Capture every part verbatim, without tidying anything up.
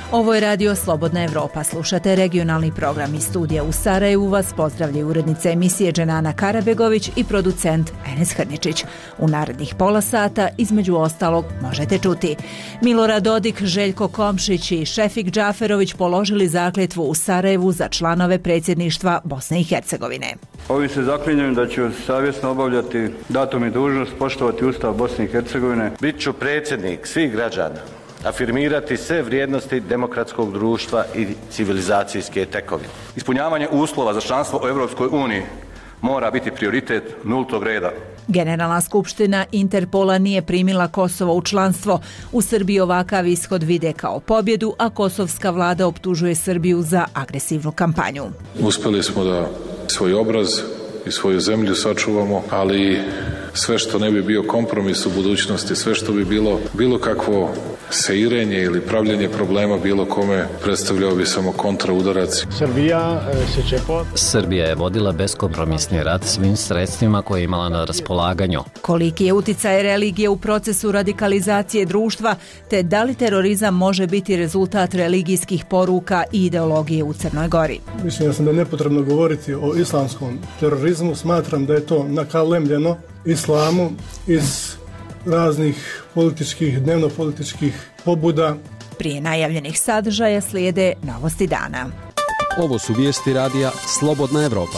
Ovo je radio Slobodna Evropa. Slušate regionalni program iz studija u Sarajevu. Vas pozdravljaju urednica emisije Dženana Karabegović i producent Enes Hrničić. U narednih pola sata, između ostalog, možete čuti. Milorad Dodik, Željko Komšić i Šefik Džaferović položili zakletvu u Sarajevu za članove predsjedništva Bosne i Hercegovine. Ovim se zaklinjem da ću savjesno obavljati datu mi dužnost, poštovati Ustav Bosne i Hercegovine. Bit ću predsjednik svih građana, afirmirati sve vrijednosti demokratskog društva i civilizacijske tekovine. Ispunjavanje uslova za članstvo u Europskoj uniji mora biti prioritet nultog reda. Generalna skupština Interpola nije primila Kosovo u članstvo. U Srbiji ovakav ishod vide kao pobjedu, a kosovska vlada optužuje Srbiju za agresivnu kampanju. Uspjeli smo da svoj obraz i svoju zemlju sačuvamo, ali sve što ne bi bio kompromis u budućnosti, sve što bi bilo bilo kakvo seirenje ili pravljenje problema bilo kome, predstavljao bi samo kontraudarac. Srbija se čepo. Srbija je vodila beskompromisni rat svim sredstvima koje je imala na raspolaganju. Koliki je uticaj religije u procesu radikalizacije društva, te da li terorizam može biti rezultat religijskih poruka i ideologije u Crnoj Gori? Mislim sam da je nepotrebno govoriti o islamskom terorizmu. Smatram da je to nakalemljeno islamu iz raznih političkih, dnevno-političkih pobuda. Prije najavljenih sadržaja slijede novosti dana. Ovo su vijesti radija Slobodna Evropa.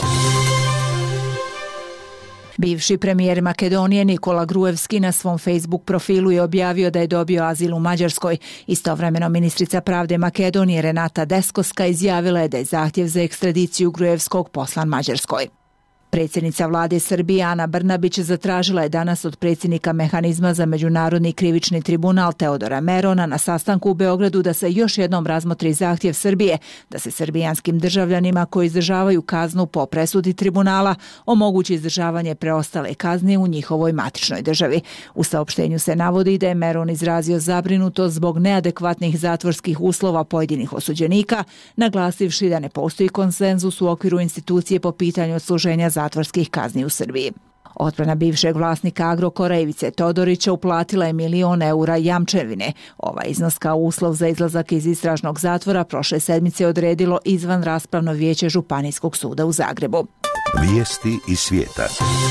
Bivši premijer Makedonije Nikola Gruevski na svom Facebook profilu je objavio da je dobio azil u Mađarskoj. Istovremeno ministrica pravde Makedonije Renata Deskoska izjavila je da je zahtjev za ekstradiciju Gruevskog poslan Mađarskoj. Predsjednica vlade Srbije Ana Brnabić zatražila je danas od predsjednika Mehanizma za međunarodni krivični tribunal Teodora Merona na sastanku u Beogradu da se još jednom razmotri zahtjev Srbije da se srbijanskim državljanima koji izdržavaju kaznu po presudi tribunala omogući izdržavanje preostale kazne u njihovoj matičnoj državi. U saopštenju se navodi da je Meron izrazio zabrinutost zbog neadekvatnih zatvorskih uslova pojedinih osuđenika, naglasivši da ne postoji konsenzus u okviru institucije po pitanju odsluženja zatvorskih kazni u Srbiji. Odbrana bivšeg vlasnika Agrokora Ivice Todorića uplatila je milion eura jamčevine. Ovaj iznos kao uslov za izlazak iz istražnog zatvora prošle sedmice odredilo izvan raspravno vijeće Županijskog suda u Zagrebu. Vijesti iz svijeta.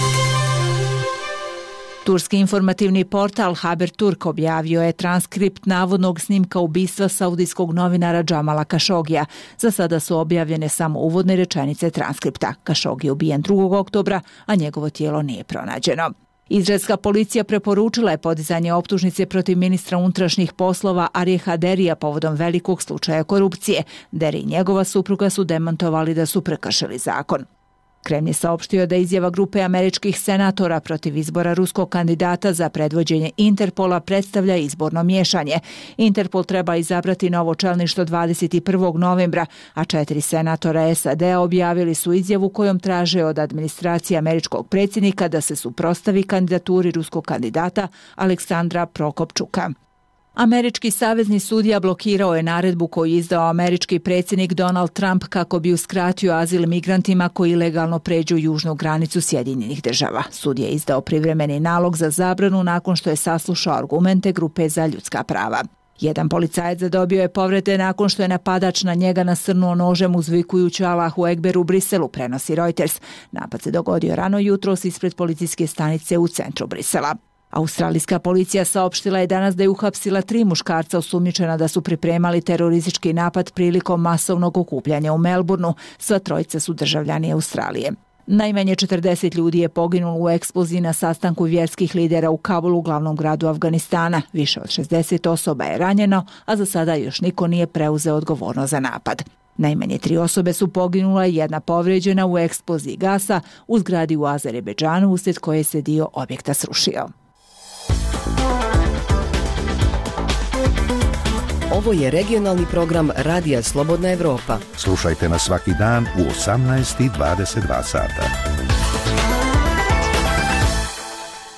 Turski informativni portal Haberturk objavio je transkript navodnog snimka ubistva saudijskog novinara Džamala Kašogija. Za sada su objavljene samo uvodne rečenice transkripta. Kašogi je ubijen drugog oktobra, a njegovo tijelo nije pronađeno. Izraelska policija preporučila je podizanje optužnice protiv ministra unutrašnjih poslova Arijeha Derija povodom velikog slučaja korupcije. Deri i njegova supruga su demantovali da su prekršili zakon. Kremlj je saopštio da izjava grupe američkih senatora protiv izbora ruskog kandidata za predvođenje Interpola predstavlja izborno miješanje. Interpol treba izabrati novo čelništvo dvadeset prvog novembra, a četiri senatora S A D-a objavili su izjavu kojom traže od administracije američkog predsjednika da se suprotstavi kandidaturi ruskog kandidata Aleksandra Prokopčuka. Američki savezni sudija blokirao je naredbu koju je izdao američki predsjednik Donald Trump kako bi uskratio azil migrantima koji ilegalno pređu južnu granicu Sjedinjenih država. Sudija je izdao privremeni nalog za zabranu nakon što je saslušao argumente grupe za ljudska prava. Jedan policajac zadobio je povrede nakon što je napadač na njega nasrnuo nožem uzvikujući Allahu Ekber u Briselu, prenosi Reuters. Napad se dogodio rano jutros ispred policijske stanice u centru Brisela. Australijska policija saopštila je danas da je uhapsila tri muškarca osumnjičena da su pripremali teroristički napad prilikom masovnog okupljanja u Melbourneu. Sva trojica su državljani Australije. Najmanje četrdeset ljudi je poginulo u eksploziji na sastanku vjerskih lidera u Kabulu, glavnom gradu Afganistana. Više od šezdeset osoba je ranjeno, a za sada još niko nije preuzeo odgovornost za napad. Najmanje tri osobe su poginula i jedna povrijeđena u eksploziji gasa u zgradi u Azerbejdžanu, uslijed koje se dio objekta srušio. Ovo je regionalni program Radija Slobodna Evropa. Slušajte nas svaki dan u osamnaest i dvadeset dva sata.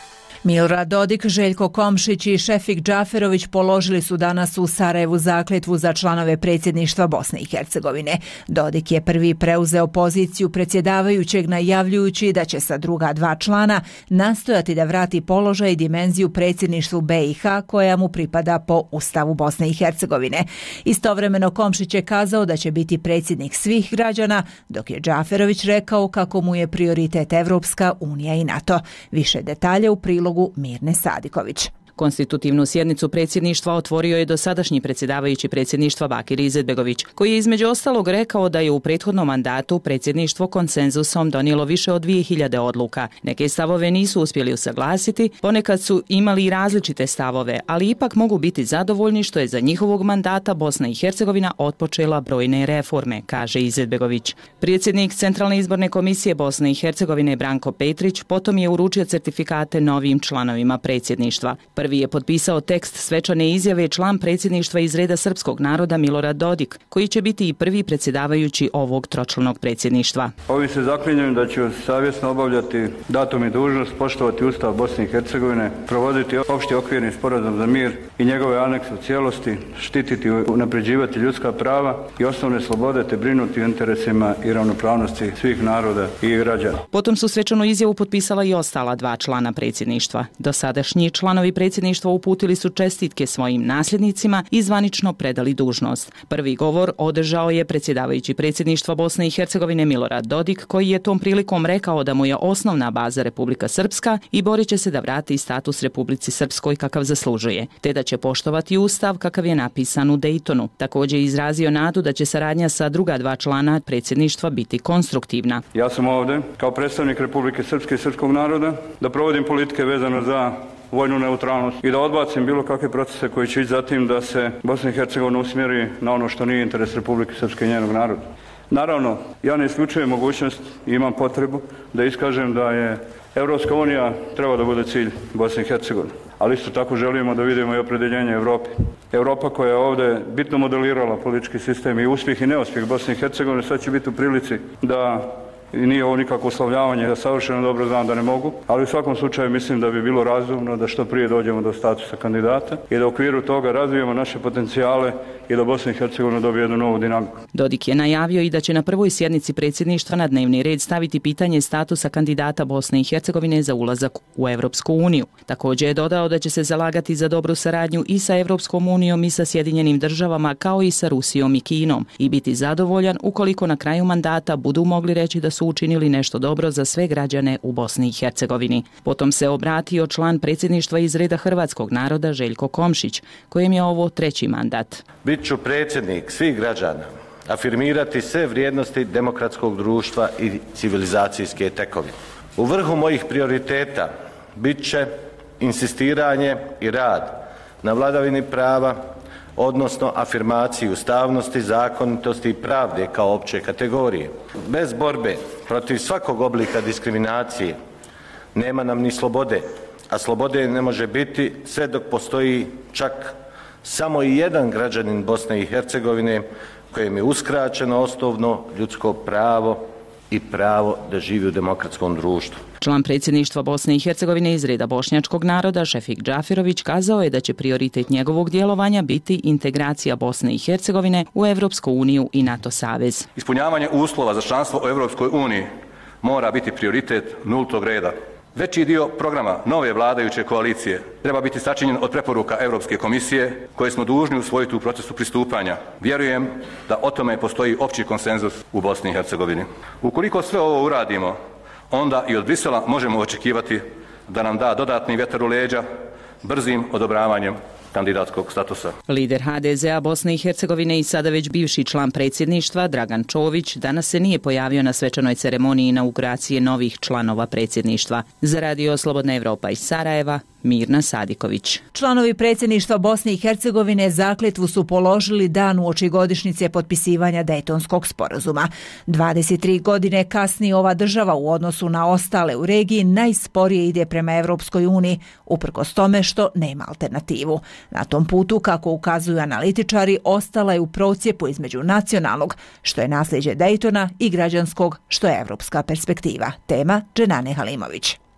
Milorad Dodik, Željko Komšić i Šefik Džaferović položili su danas u Sarajevu zakletvu za članove predsjedništva Bosne i Hercegovine. Dodik je prvi preuzeo poziciju predsjedavajućeg najavljujući da će sa druga dva člana nastojati da vrati položaj i dimenziju predsjedništvu be i ha koja mu pripada po Ustavu Bosne i Hercegovine. Istovremeno Komšić je kazao da će biti predsjednik svih građana, dok je Džaferović rekao kako mu je prioritet Evropska unija i NATO. Više detalje u prilogu Mirne Sadiković. Konstitutivnu sjednicu predsjedništva otvorio je dosadašnji predsjedavajući predsjedništva Bakir Izetbegović, koji je između ostalog rekao da je u prethodnom mandatu predsjedništvo konsenzusom donijelo više od dvije hiljade odluka. Neke stavove nisu uspjeli usaglasiti, ponekad su imali i različite stavove, ali ipak mogu biti zadovoljni što je za njihovog mandata Bosna i Hercegovina otpočela brojne reforme, kaže Izetbegović. Predsjednik Centralne izborne komisije Bosne i Hercegovine Branko Petrić potom je uručio certifikate novim članovima predsjedništva. Prvi je potpisao tekst svečane izjave član predsjedništva iz reda srpskog naroda Milorad Dodik, koji će biti i prvi predsjedavajući ovog tročlanog predsjedništva. Ovi se zaklinjem da ću savjesno obavljati datum i dužnost, poštovati Ustav Bosne i Hercegovine, provoditi opšti okvirni sporazum za mir i njegove anekse u cijelosti, štititi i unapređivati ljudska prava i osnovne slobode te brinuti o interesima i ravnopravnosti svih naroda i građana. Potom su svečanu izjavu potpisala i ostala dva člana predsjedništva. Dosadašnji članovi predsjedništva uputili su čestitke svojim nasljednicima i zvanično predali dužnost. Prvi govor održao je predsjedavajući predsjedništva Bosne i Hercegovine Milorad Dodik, koji je tom prilikom rekao da mu je osnovna baza Republika Srpska i borit će se da vrati status Republici Srpskoj kakav zaslužuje, te da će poštovati Ustav kakav je napisan u Dejtonu. Također je izrazio nadu da će saradnja sa druga dva člana predsjedništva biti konstruktivna. Ja sam ovdje kao predstavnik Republike Srpske i srpskog naroda da provodim politike vezano za vojnu neutralnost i da odbacim bilo kakve procese koji će ići za tim da se Bosna i Hercegovina usmjeri na ono što nije interes Republike Srpske i njenog naroda. Naravno, ja ne isključujem mogućnost i imam potrebu da iskažem da je Evropska unija treba da bude cilj Bosne i Hercegovine, ali isto tako želimo da vidimo i opredjeljenje Evrope. Europa koja je ovdje bitno modelirala politički sistem i uspjeh i neuspjeh Bosne i Hercegovine sad će biti u prilici da i nije ovo nikakvo oslavljavanje, ja savršeno dobro znam da ne mogu, ali u svakom slučaju mislim da bi bilo razumno da što prije dođemo do statusa kandidata i da u okviru toga razvijemo naše potencijale i da Bosna i Hercegovina dobije jednu novu dinamiku. Dodik je najavio i da će na prvoj sjednici predsjedništva na dnevni red staviti pitanje statusa kandidata Bosne i Hercegovine za ulazak u Evropsku uniju. Također je dodao da će se zalagati za dobru saradnju i sa Evropskom unijom i sa Sjedinjenim državama kao i sa Rusijom i Kinom i biti zadovoljan ukoliko na kraju mandata budu mogli reći da su učinili nešto dobro za sve građane u Bosni i Hercegovini. Potom se obratio član predsjedništva iz reda hrvatskog naroda Željko Komšić, kojem je ovo treći mandat. Bit ću predsjednik svih građana, afirmirati sve vrijednosti demokratskog društva i civilizacijske tekovine. U vrhu mojih prioriteta bit će insistiranje i rad na vladavini prava, odnosno afirmaciji ustavnosti, zakonitosti i pravde kao opće kategorije. Bez borbe protiv svakog oblika diskriminacije nema nam ni slobode, a slobode ne može biti sve dok postoji čak samo i jedan građanin Bosne i Hercegovine kojem je uskraćeno osnovno ljudsko pravo i pravo da živi u demokratskom društvu. Član predsjedništva Bosne i Hercegovine iz reda bošnjačkog naroda Šefik Džaferović kazao je da će prioritet njegovog djelovanja biti integracija Bosne i Hercegovine u Evropsku uniju i NATO savez. Ispunjavanje uslova za članstvo u Evropskoj uniji mora biti prioritet nultog reda. Veći dio programa nove vladajuće koalicije treba biti sačinjen od preporuka Europske komisije koje smo dužni usvojiti u procesu pristupanja. Vjerujem da o tome postoji opći konsenzus u Bosni i Hercegovini. Ukoliko sve ovo uradimo, onda i od Brisela možemo očekivati da nam da dodatni vjetar u leđa brzim odobravanjem kandidatskog statusa. Lider ha de zea Bosne i Hercegovine i sada već bivši član predsjedništva Dragan Čović danas se nije pojavio na svečanoj ceremoniji inauguracije novih članova predsjedništva. Za Radio Slobodna Evropa iz Sarajeva, Mirna Sadiković. Članovi predsjedništva Bosne i Hercegovine zakletvu su položili dan uoči godišnjice potpisivanja Dejtonskog sporazuma. dvadeset tri godine kasnije ova država u odnosu na ostale u regiji najsporije ide prema Evropskoj uniji, uprkos tome što nema alternativu. Na tom putu, kako ukazuju analitičari, ostala je u procjepu između nacionalnog, što je nasljeđe Dejtona, i građanskog, što je evropska perspektiva. Tema Dženane Halimović.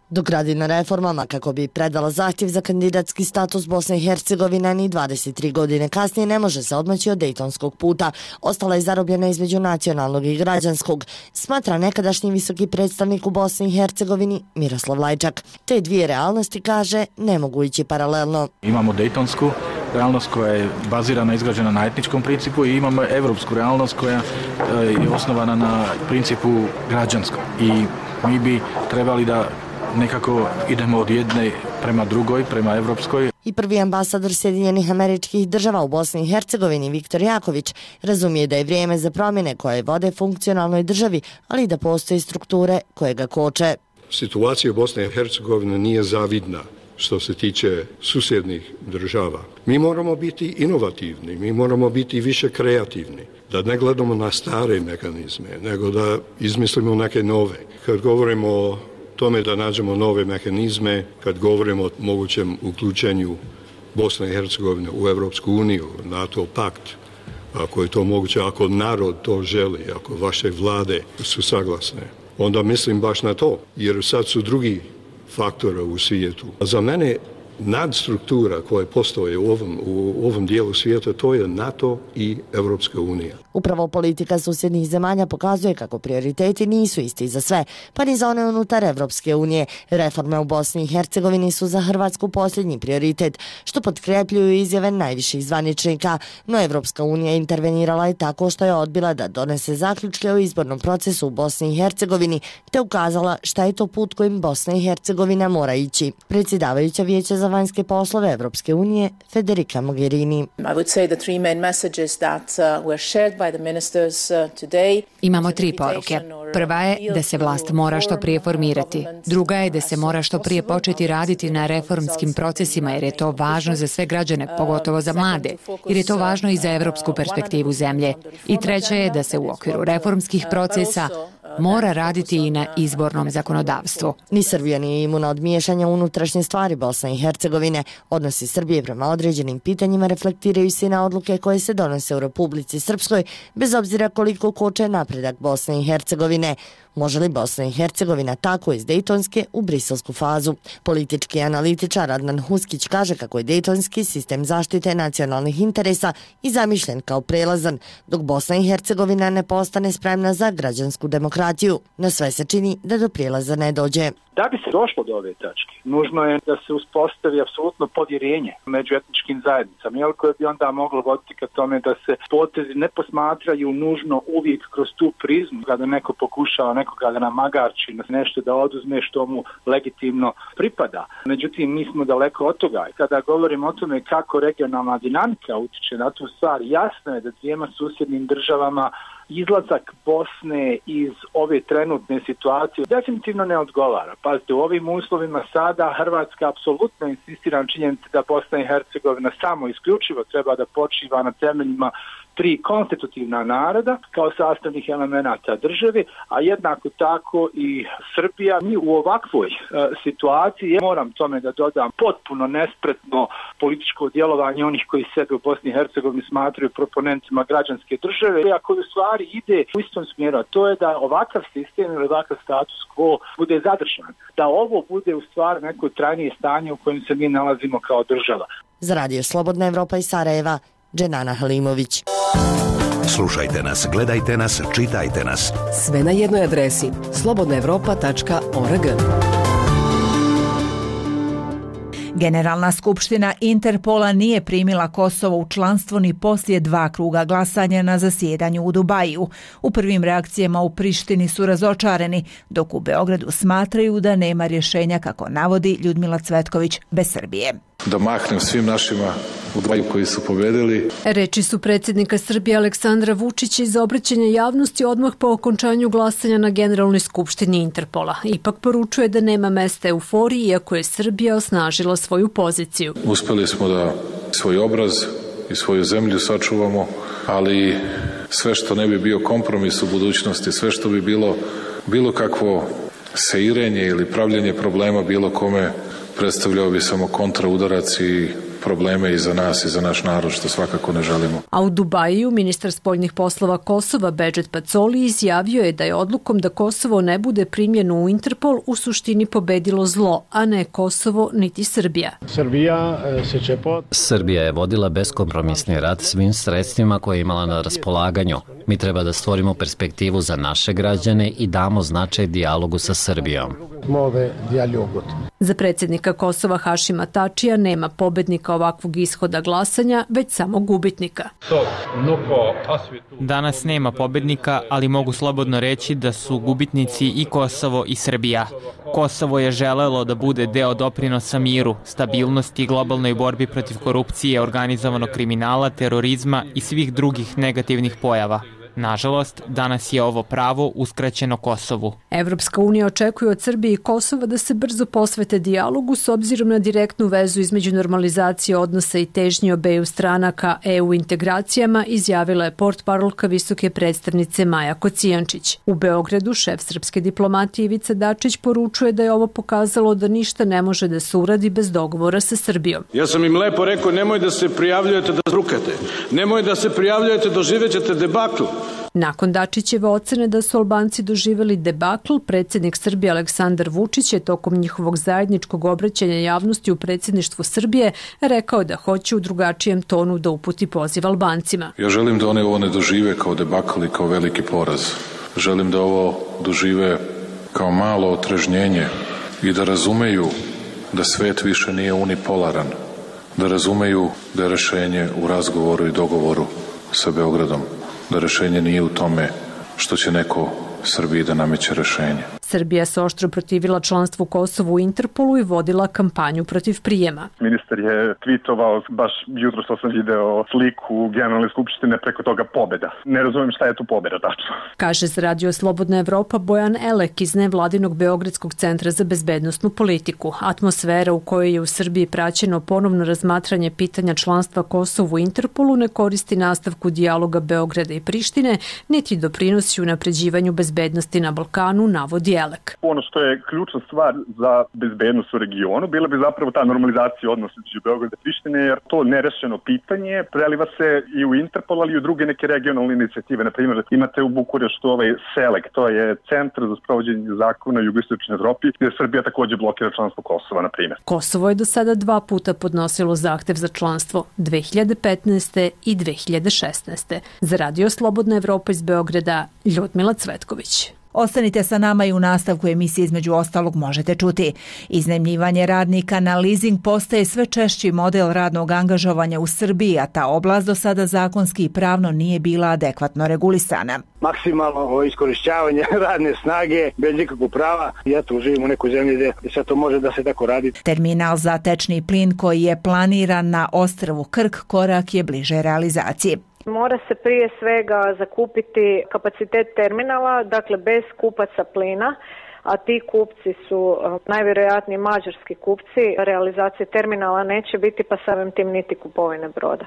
Dok radi na reformama kako bi predala zahtjev za kandidatski status, Bosna i Hercegovina ni dvadeset tri godine kasnije ne može se odmaći od dejtonskog puta. Ostala je zarobljena između nacionalnog i građanskog, smatra nekadašnji visoki predstavnik u Bosni i Hercegovini Miroslav Lajčak. Te dvije realnosti, kaže, ne mogu ići paralelno. Imamo dejtonsku realnost koja je bazirana, izgrađena na etničkom principu i imamo evropsku realnost koja je osnovana na principu građanskom. I mi bi trebali da nekako idemo od jedne prema drugoj, prema evropskoj. I prvi ambasador Sjedinjenih Američkih Država u Bosni i Hercegovini, Viktor Jaković, razumije da je vrijeme za promjene koje vode funkcionalnoj državi, ali da postoje strukture koje ga koče. Situacija u Bosni i Hercegovini nije zavidna što se tiče susjednih država. Mi moramo biti inovativni, mi moramo biti više kreativni, da ne gledamo na stare mehanizme, nego da izmislimo neke nove. Kad govorimo o tome da nađemo nove mehanizme, kad govorimo o mogućem uključenju Bosne i Hercegovine u Evropsku uniju, NATO pakt, ako je to moguće, ako narod to želi, ako vaše vlade su saglasne, onda mislim baš na to, jer sad su drugi faktora u svijetu. Za mene nadstruktura koja postoje u ovom, u ovom dijelu svijeta, to je NATO i Evropska unija. Upravo politika susjednih zemalja pokazuje kako prioriteti nisu isti za sve, pa ni za one unutar Evropske unije. Reforme u Bosni i Hercegovini su za Hrvatsku posljednji prioritet, što potkrepljuju izjave najviših zvaničnika, no Evropska unija intervenirala je tako što je odbila da donese zaključke o izbornom procesu u Bosni i Hercegovini, te ukazala šta je to put kojim Bosna i Hercegovina mora ići. Predsjedavajuća Vijeća za vanjske poslove Evropske unije Federica Mogherini. I would say the three main messages that uh, were shared by the ministers uh, today. Imamo tri poruke. Prva je da se vlast mora što prije formirati. Druga je da se mora što prije početi raditi na reformskim procesima, jer je to važno za sve građane, pogotovo za mlade, jer je to važno i za evropsku perspektivu zemlje. I treća je da se u okviru reformskih procesa mora raditi i na izbornom zakonodavstvu. Ni Srbija nije imuna od miješanja unutrašnje stvari Bosne i Hercegovine. Odnosi Srbije prema određenim pitanjima reflektiraju se na odluke koje se donose u Republici Srpskoj, bez obzira koliko koče napredak Bosne i Hercegovine. Može li Bosna i Hercegovina tako iz dejtonske u briselsku fazu? Politički analitičar Adnan Huskić kaže kako je dejtonski sistem zaštite nacionalnih interesa i zamišljen kao prelazan, dok Bosna i Hercegovina ne postane spremna za građansku demokratiju. No sve se čini da do prijelaza ne dođe. Da bi se došlo do ove tačke, nužno je da se uspostavi apsolutno povjerenje među etničkim zajednicama, jel, koje bi onda moglo voditi ka tome da se potezi ne posmatraju nužno uvijek kroz tu prizmu, kada neko pokušava nekoga da namagarči, nešto da oduzme što mu legitimno pripada. Međutim, mi smo daleko od toga. Kada govorimo o tome kako regionalna dinamika utiče na tu stvar, jasno je da dvijema susjednim državama izlazak Bosne iz ove trenutne situacije definitivno ne odgovara. Pazite, u ovim uslovima sada Hrvatska apsolutno insistira na činjenici da Bosna i Hercegovina samo isključivo treba da počiva na temeljima tri konstitutivna naroda kao sastavnih elemenata države, a jednako tako i Srbija. Mi u ovakvoj e, situaciji, moram tome da dodam, potpuno nespretno političko djelovanje onih koji sebe u Bosni i Hercegovini smatraju proponentima građanske države, a koji u stvari ide u istom smjeru, a to je da ovakav sistem ili ovakav status quo bude zadržan, da ovo bude u stvari neko trajnije stanje u kojem se mi nalazimo kao država. Za Radio Slobodna Evropa iz Sarajeva, Dženana Halimović. Slušajte nas, gledajte nas, čitajte nas. Sve na jednoj adresi slobodna evropa tačka org. Generalna skupština Interpola nije primila Kosovo u članstvo ni poslije dva kruga glasanja na zasjedanju u Dubaju. U prvim reakcijama u Prištini su razočareni, dok u Beogradu smatraju da nema rješenja, kako navodi Ljudmila Cvetković, bez Srbije. Da mahnem svim našima u Dubaju koji su pobedili. Reči su predsjednika Srbije Aleksandra Vučića iz obraćanja javnosti odmah po okončanju glasanja na Generalnoj skupštini Interpola. Ipak poručuje da nema mesta euforiji, iako je Srbija osnažila svoju poziciju. Uspeli smo da svoj obraz i svoju zemlju sačuvamo, ali sve što ne bi bio kompromis u budućnosti, sve što bi bilo bilo kakvo seirenje ili pravljenje problema bilo kome, predstavljao bi samo kontraudarac i probleme i za nas i za naš narod, što svakako ne želimo. A u Dubaju ministar spoljnih poslova Kosova Bedžet Pacoli izjavio je da je odlukom da Kosovo ne bude primljeno u Interpol u suštini pobedilo zlo, a ne Kosovo niti Srbija. Srbija je vodila beskompromisni rat svim sredstvima koje je imala na raspolaganju. Mi treba da stvorimo perspektivu za naše građane i damo značaj dijalogu sa Srbijom. Za predsjednika Kosova Hašima Tačija nema pobednika ovakvog ishoda glasanja, već samo gubitnika. Danas nema pobednika, ali mogu slobodno reći da su gubitnici i Kosovo i Srbija. Kosovo je želelo da bude deo doprinosa miru, stabilnosti i globalnoj borbi protiv korupcije, organizovanog kriminala, terorizma i svih drugih negativnih pojava. Nažalost, danas je ovo pravo uskraćeno Kosovu. Evropska unija očekuje od Srbije i Kosova da se brzo posvete dijalogu s obzirom na direktnu vezu između normalizacije odnosa i težnji obeju strana ka E U integracijama, izjavila je portparolka visoke predstavnice Maja Kocijančić. U Beogradu šef srpske diplomatije Ivica Dačić poručuje da je ovo pokazalo da ništa ne može da se uradi bez dogovora sa Srbijom. Ja sam im lepo rekao, nemoj da se prijavljujete da zrukate, nemoj da se prijavljujete, doživećete debakl. Nakon Dačićeve ocene da su Albanci doživjeli debakl, predsjednik Srbije Aleksandar Vučić je tokom njihovog zajedničkog obraćanja javnosti u predsjedništvu Srbije rekao da hoće u drugačijem tonu da uputi poziv Albancima. Ja želim da one ovo ne dožive kao debakl i kao veliki poraz. Želim da ovo dožive kao malo otrežnjenje i da razumeju da svet više nije unipolaran, da razumeju da je rešenje u razgovoru i dogovoru sa Beogradom, da rešenje nije u tome što će neko Srbiji da nameće rešenje. Srbija se oštro protivila članstvu Kosovu u Interpolu i vodila kampanju protiv prijema. Ministar je tweetovao, baš jutro što sam video sliku Generalne skupštine, preko toga pobeda. Ne razumijem šta je tu pobeda tačno. Kaže za Radio Slobodna Evropa Bojan Elek iz nevladinog Beogradskog centra za bezbednosnu politiku. Atmosfera u kojoj je u Srbiji praćeno ponovno razmatranje pitanja članstva Kosovu u Interpolu ne koristi nastavku dijaloga Beograda i Prištine, niti doprinosi unapređivanju bezbednosti na Balkanu, navodi Elek. Ono što je ključna stvar za bezbednost u regionu bila bi zapravo ta normalizacija odnosa između Beograda i Prištine, jer to nerešeno pitanje preliva se i u Interpol, ali i u druge neke regionalne inicijative. Na primjer, imate u Bukureštu ovaj SELEC, to je Centar za sprovođenje zakona u jugoistočnoj Evropi, gdje Srbija također blokira članstvo Kosova, na primjer. Kosovo je do sada dva puta podnosilo zahtev za članstvo, dve hiljade petnaeste. i dve hiljade šesnaeste. Za Radio Slobodna Evropa iz Beograda, Ljudmila Cvetković. Ostanite sa nama i u nastavku emisije između ostalog možete čuti. Iznajmljivanje radnika na leasing postaje sve češći model radnog angažovanja u Srbiji, a ta oblast do sada zakonski i pravno nije bila adekvatno regulisana. Maksimalno iskorišćavanje radne snage bez nikakvog prava. Ja tu živim u nekoj zemlji gdje sve to može da se tako radi. Terminal za tečni plin koji je planiran na ostrvu Krk korak je bliže realizaciji. Mora se prije svega zakupiti kapacitet terminala, dakle bez kupaca plina, a ti kupci su najvjerojatnije mađarski kupci. Realizacije terminala neće biti, pa samim tim niti kupovine broda.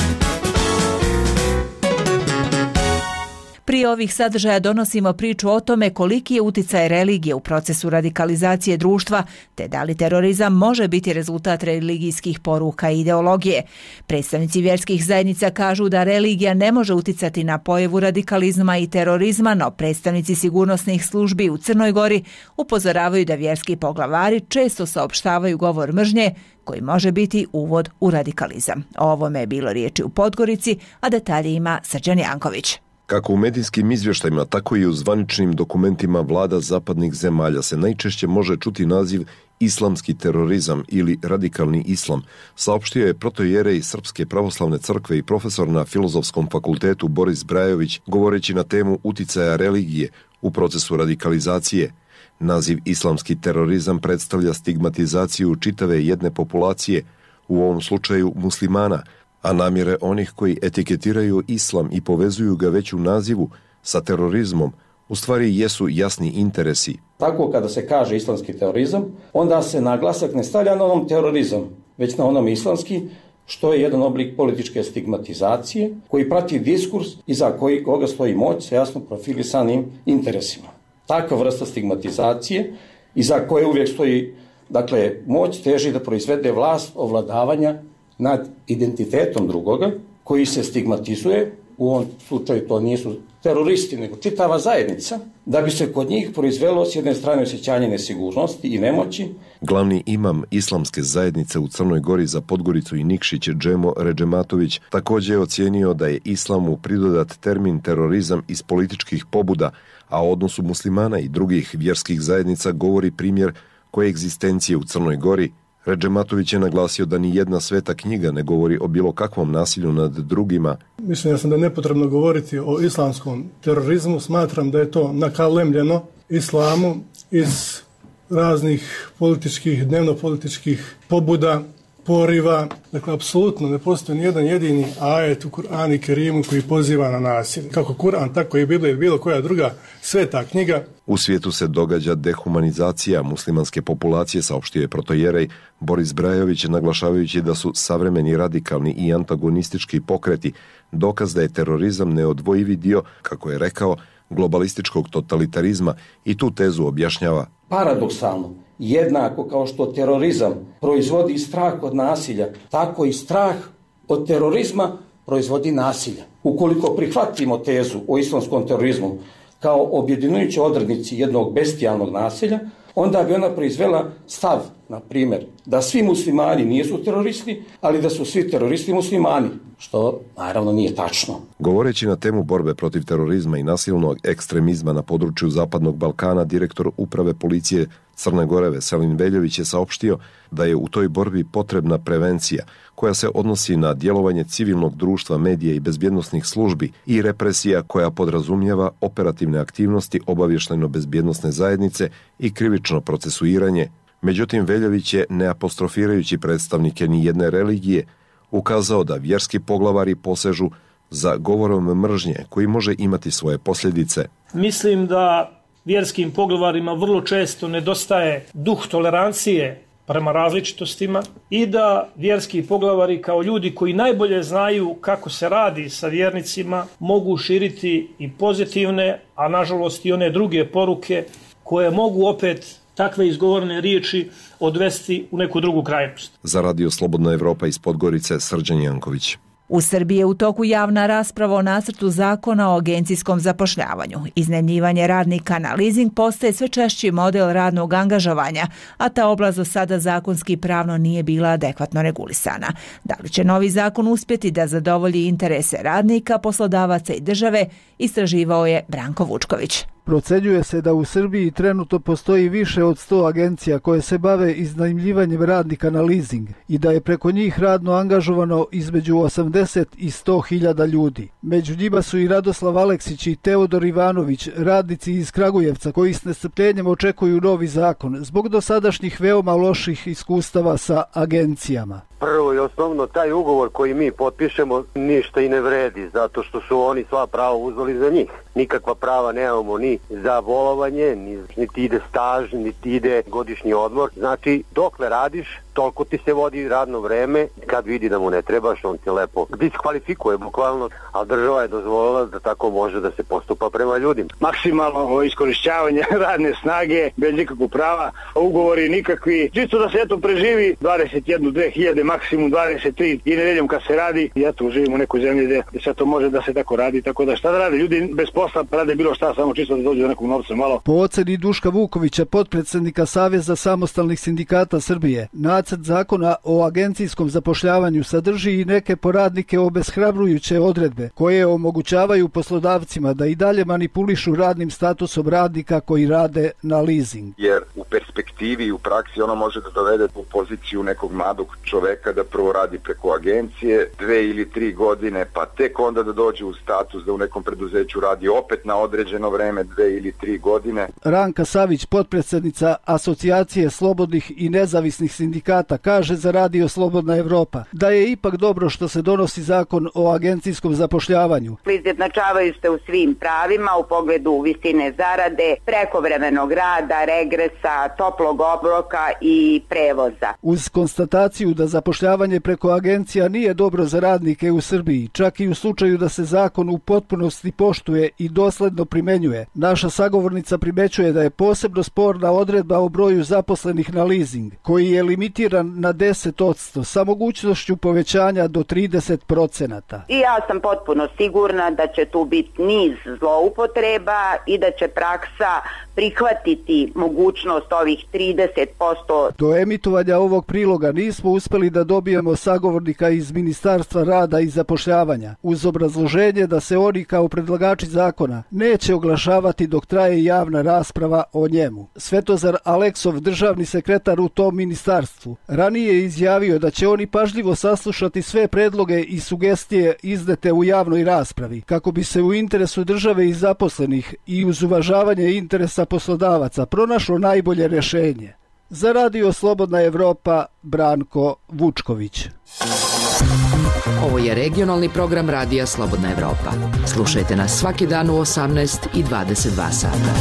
Prije ovih sadržaja donosimo priču o tome koliki je uticaj religije u procesu radikalizacije društva, te da li terorizam može biti rezultat religijskih poruka i ideologije. Predstavnici vjerskih zajednica kažu da religija ne može uticati na pojavu radikalizma i terorizma, no predstavnici sigurnosnih službi u Crnoj Gori upozoravaju da vjerski poglavari često saopštavaju govor mržnje koji može biti uvod u radikalizam. O ovome je bilo riječi u Podgorici, a detalje ima Srđan Janković. Kako u medijskim izvještajima, tako i u zvaničnim dokumentima vlada zapadnih zemalja se najčešće može čuti naziv islamski terorizam ili radikalni islam, saopštio je protoijerej Srpske pravoslavne crkve i profesor na Filozofskom fakultetu Boris Brajović, govoreći na temu uticaja religije u procesu radikalizacije. Naziv islamski terorizam predstavlja stigmatizaciju čitave jedne populacije, u ovom slučaju muslimana, a namjere onih koji etiketiraju islam i povezuju ga već u nazivu sa terorizmom u stvari jesu jasni interesi. Tako kada se kaže islamski terorizam, onda se naglasak ne stavlja na onom terorizam, već na onom islamski, što je jedan oblik političke stigmatizacije koji prati diskurs i za koji koga stoji moć sa jasno profilisanim interesima. Takva vrsta stigmatizacije i za koje uvijek stoji, dakle, moć teži da proizvede vlast ovladavanja nad identitetom drugoga, koji se stigmatizuje, u ovom slučaju to nisu teroristi, nego čitava zajednica, da bi se kod njih proizvelo s jedne strane osjećanje nesigurnosti i nemoći. Glavni imam islamske zajednice u Crnoj Gori za Podgoricu i Nikšić, Džemo Redžematović, također je ocijenio da je islamu pridodat termin terorizam iz političkih pobuda, a o odnosu muslimana i drugih vjerskih zajednica govori primjer koegzistencije u Crnoj Gori. Redžematović je naglasio da ni jedna sveta knjiga ne govori o bilo kakvom nasilju nad drugima. Mislim sam da je nepotrebno govoriti o islamskom terorizmu. Smatram da je to nakalemljeno islamu iz raznih političkih, dnevno-političkih pobuda, poriva. Dakle, apsolutno ne postoji ni jedan jedini ajet u Kur'anu i Kerimu koji poziva na nasilje. Kako Kur'an, tako i Biblija ili bilo koja druga sveta knjiga. U svijetu se događa dehumanizacija muslimanske populacije, saopštio je protojerej Boris Brajović, naglašavajući da su savremeni radikalni i antagonistički pokreti dokaz da je terorizam neodvojivi dio, kako je rekao, globalističkog totalitarizma i tu tezu objašnjava. Paradoksalno, jednako kao što terorizam proizvodi strah od nasilja, tako i strah od terorizma proizvodi nasilja. Ukoliko prihvatimo tezu o islamskom terorizmu kao objedinjujuće odrednici jednog bestijalnog nasilja, onda bi ona proizvela stav, na primjer, da svi muslimani nisu teroristi, ali da su svi teroristi muslimani, što naravno nije tačno. Govoreći na temu borbe protiv terorizma i nasilnog ekstremizma na području Zapadnog Balkana, direktor uprave policije Crne Gore Veselin Veljović je saopštio da je u toj borbi potrebna prevencija koja se odnosi na djelovanje civilnog društva, medija i bezbjednosnih službi i represija koja podrazumijeva operativne aktivnosti obavještajno-bezbjednosne zajednice i krivično procesuiranje. Međutim, Veljović je, ne apostrofirajući predstavnike ni jedne religije, ukazao da vjerski poglavari posežu za govorom mržnje koji može imati svoje posljedice. Mislim da vjerskim poglavarima vrlo često nedostaje duh tolerancije prema različitostima i da vjerski poglavari kao ljudi koji najbolje znaju kako se radi sa vjernicima mogu širiti i pozitivne, a nažalost i one druge poruke koje mogu opet takve izgovorene riječi odvesti u neku drugu krajnost. Za Radio Slobodna Evropa iz Podgorice, Srđan Janković. U Srbiji je u toku javna rasprava o nacrtu zakona o agencijskom zapošljavanju. Iznajmljivanje radnika na leasing postaje sve češći model radnog angažovanja, a ta oblast do sada zakonski pravno nije bila adekvatno regulisana. Da li će novi zakon uspjeti da zadovolji interese radnika, poslodavaca i države, istraživao je Branko Vučković. Procenjuje se da u Srbiji trenutno postoji više od sto agencija koje se bave iznajmljivanjem radnika na leasing i da je preko njih radno angažovano između osamdeset i sto hiljada ljudi. Među njima su i Radoslav Aleksić i Teodor Ivanović, radnici iz Kragujevca koji s nestrpljenjem očekuju novi zakon zbog dosadašnjih veoma loših iskustava sa agencijama. Prvo i osnovno, taj ugovor koji mi potpišemo ništa i ne vredi, zato što su oni sva prava uzeli za njih. Nikakva prava nemamo ni za bolovanje, ni, niti ide staž, niti ide godišnji odmor. Znači, dokle radiš, toliko ti se vodi radno vreme, kad vidi da mu ne trebaš, on te lepo diskvalifikuje bukvalno, a država je dozvolila da tako može da se postupa prema ljudima. Maksimalno iskorišćavanje radne snage, bez nikakvog prava, ugovori nikakvi, čisto da se eto preživi dvadeset jednu, dve hiljade, maksimum dvadeset tri i nedeljom kad se radi, i eto živimo u nekoj zemlji gdje sve to može da se tako radi, tako da šta da rade, ljudi bez posla rade bilo šta, samo čisto da dođu do nekog novca malo. Po oceni Duška Vukovića, potpredsjednika Saveza samostalnih sindikata Srbije, nacrt zakona o agencijskom zapošljavanju sadrži i neke po radnike obeshrabrujuće odredbe koje omogućavaju poslodavcima da i dalje manipulišu radnim statusom radnika koji rade na leasing. Jer u perspektivi i u praksi ono može da dovede u poziciju nekog mladog čoveka da prvo radi preko agencije dve ili tri godine, pa tek onda da dođe u status da u nekom preduzeću radi opet na određeno vreme dve ili tri godine. Ranka Savić, potpredsjednica Asocijacije slobodnih i nezavisnih sindikata, kaže za Radio Slobodna Evropa da je ipak dobro što se donosi zakon o agencijskom zapošljavanju. Izjednačavaju se u svim pravima u pogledu visine zarade, prekovremenog rada, regresa, toplog obroka i prevoza. Uz konstataciju da zapošljavanje preko agencija nije dobro za radnike u Srbiji, čak i u slučaju da se zakon u potpunosti poštuje i dosledno primenjuje, Naša sagovornica primećuje da je posebno sporna odredba o broju zaposlenih na leasing, koji je limitiran na deset posto sa mogućnošću povećanja do trideset procenata. I ja sam potpuno sigurna da će tu biti niz zloupotreba i da će praksa prihvatiti mogućnost ovih trideset posto. Do emitovanja ovog priloga nismo uspeli da dobijemo sagovornika iz Ministarstva rada i zapošljavanja, uz obrazloženje da se oni kao predlagači zakona neće oglašavati dok traje javna rasprava o njemu. Svetozar Aleksov, državni sekretar u tom ministarstvu, ranije je izjavio da će oni pažljivo saslušati sve predloge i sugestije iznete u javnoj raspravi, kako bi se u interesu države i zaposlenih i uz uvažavanje interesa poslodavaca pronašlo najbolje rješenje. Za Radio Slobodna Evropa, Branko Vučković. Ovo je regionalni program Radija Slobodna Evropa. Slušajte nas svaki dan u osamnaest i dvadeset dva sata.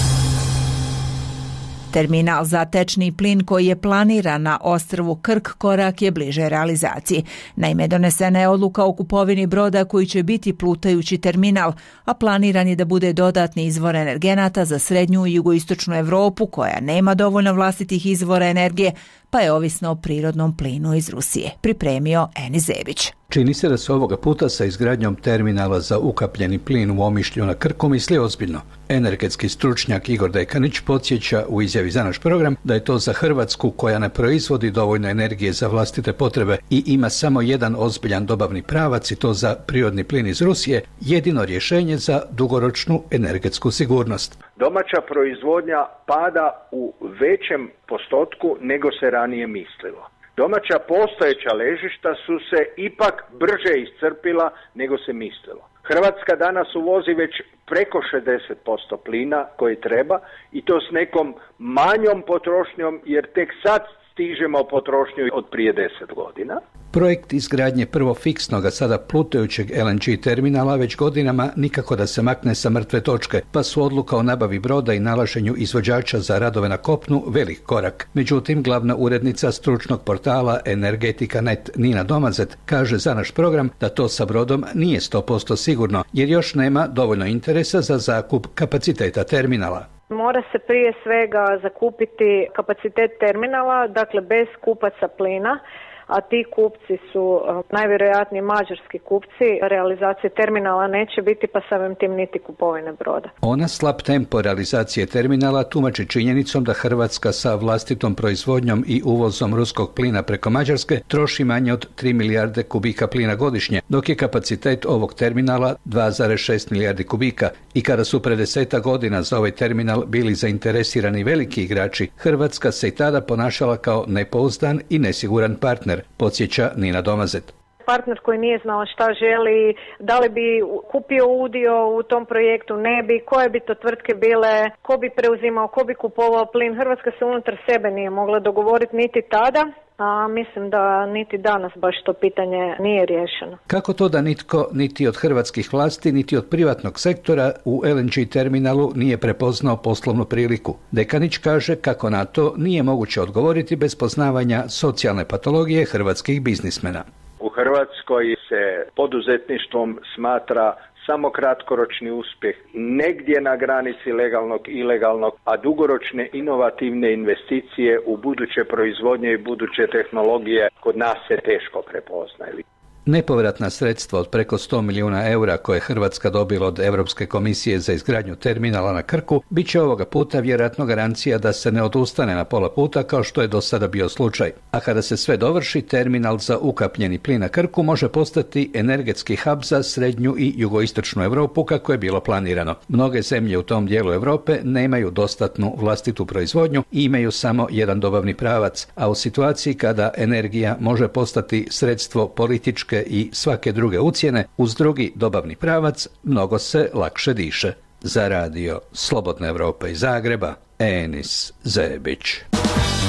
Terminal za tečni plin koji je planiran na ostrvu Krk korak je bliže realizaciji. Naime, donesena je odluka o kupovini broda koji će biti plutajući terminal, a planiran je da bude dodatni izvor energenata za srednju i jugoistočnu Evropu koja nema dovoljno vlastitih izvora energije, pa je ovisno o prirodnom plinu iz Rusije. Pripremio Eni Zebić. Čini se da se ovoga puta sa izgradnjom terminala za ukapljeni plin u Omišlju na Krku misli ozbiljno. Energetski stručnjak Igor Dekanić podsjeća u izjavi za naš program da je to za Hrvatsku, koja ne proizvodi dovoljno energije za vlastite potrebe i ima samo jedan ozbiljan dobavni pravac, i to za prirodni plin iz Rusije, jedino rješenje za dugoročnu energetsku sigurnost. Domaća proizvodnja pada u većem postotku nego se ranije mislilo. Domaća postojeća ležišta su se ipak brže iscrpila nego se mislilo. Hrvatska danas uvozi već preko šezdeset posto plina koji treba, i to s nekom manjom potrošnjom, jer tek sad stižemo potrošnju od prije deset godina. Projekt izgradnje prvo fiksnog, a sada plutajućeg el en ge terminala već godinama nikako da se makne sa mrtve točke, pa su odluka o nabavi broda i nalaženju izvođača za radove na kopnu velik korak. Međutim, glavna urednica stručnog portala Energetika punkt net Nina Domazet kaže za naš program da to sa brodom nije sto posto sigurno, jer još nema dovoljno interesa za zakup kapaciteta terminala. Mora se prije svega zakupiti kapacitet terminala, dakle bez kupaca plina, a ti kupci su najvjerojatnije mađarski kupci. Realizacije terminala neće biti, pa samim tim niti kupovine broda. Ona slab tempo realizacije terminala tumači činjenicom da Hrvatska sa vlastitom proizvodnjom i uvozom ruskog plina preko Mađarske troši manje od tri milijarde kubika plina godišnje, dok je kapacitet ovog terminala dva zarez šest milijardi kubika. I kada su pre deseta godina za ovaj terminal bili zainteresirani veliki igrači, Hrvatska se i tada ponašala kao nepouzdan i nesiguran partner, podsjeća Nina Domazet. Partner koji nije znao šta želi, da li bi kupio udio u tom projektu, ne bi, koje bi to tvrtke bile, ko bi preuzimao, ko bi kupovao plin. Hrvatska se unutar sebe nije mogla dogovoriti niti tada, a mislim da niti danas baš to pitanje nije riješeno. Kako to da nitko, niti od hrvatskih vlasti, niti od privatnog sektora u el en ge terminalu nije prepoznao poslovnu priliku? Dekanić kaže kako na to nije moguće odgovoriti bez poznavanja socijalne patologije hrvatskih biznismena. U Hrvatskoj se poduzetništvom smatra samo kratkoročni uspjeh, negdje na granici legalnog i ilegalnog, a dugoročne inovativne investicije u buduće proizvodnje i buduće tehnologije kod nas se teško prepoznaju. Nepovratna sredstva od preko sto milijuna eura koje Hrvatska dobila od Europske komisije za izgradnju terminala na Krku bit će ovoga puta vjerojatno garancija da se ne odustane na pola puta kao što je do sada bio slučaj. A kada se sve dovrši, terminal za ukapljeni plin na Krku može postati energetski hub za srednju i jugoistočnu Europu kako je bilo planirano. Mnoge zemlje u tom dijelu Europe nemaju dostatnu vlastitu proizvodnju i imaju samo jedan dobavni pravac, a u situaciji kada energija može postati sredstvo političke i svake druge ucjene uz drugi dobavni pravac, mnogo se lakše diše. Za Radio Slobodna Evropa iz Zagreba, Enis Zebić.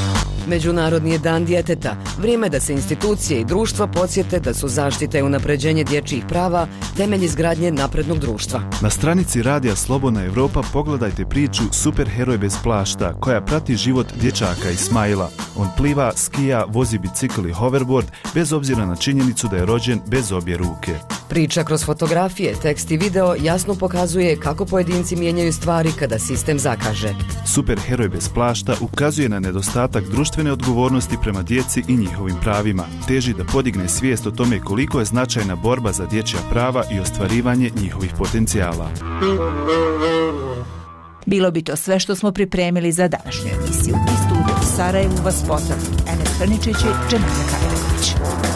Međunarodni je dan djeteta, vrijeme da se institucije i društva podsjete da su zaštita i unapređenje dječjih prava temelj izgradnje naprednog društva. Na stranici Radija Slobodna Evropa pogledajte priču Superheroj bez plašta, koja prati život dječaka Ismaila. On pliva, skija, vozi bicikl i hoverboard, bez obzira na činjenicu da je rođen bez obje ruke. Priča kroz fotografije, tekst i video jasno pokazuje kako pojedinci mijenjaju stvari kada sistem zakaže. Superheroj bez plašta ukazuje na nedostatak društvene odgovornosti prema djeci i njihovim pravima. Teži da podigne svijest o tome koliko je značajna borba za dječja prava i ostvarivanje njihovih potencijala. Bilo bi to sve što smo pripremili za današnju emisiju. Iz studija u Sarajevu vas pozdravljaju Enes Prničić i Džemila Karlović.